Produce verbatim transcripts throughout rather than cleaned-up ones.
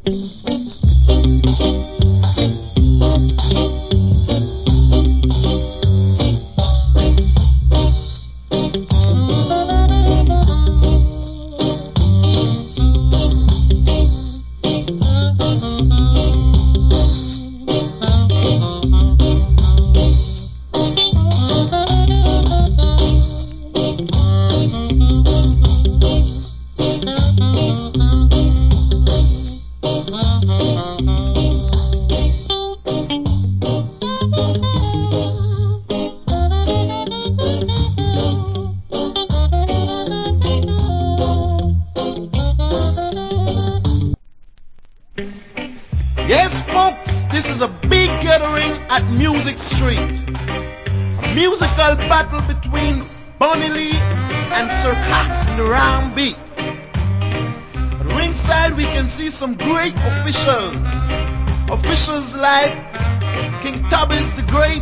Yes, folks, this is a big gathering at Music Street. A musical battle between Bunny Lee and Sir Cox in the round beat. At ringside, we can see some great officials. Officials like King Tubby's the Great,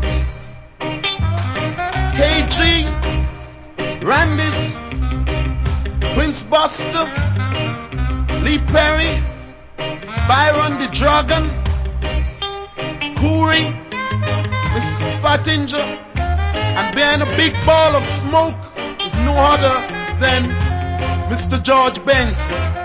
K G, Randis, Prince Buster, Lee Perry, Byron the Dragon, Kuri, Miss Fattinger, and behind a big ball of smoke is no other than Mister George Benson.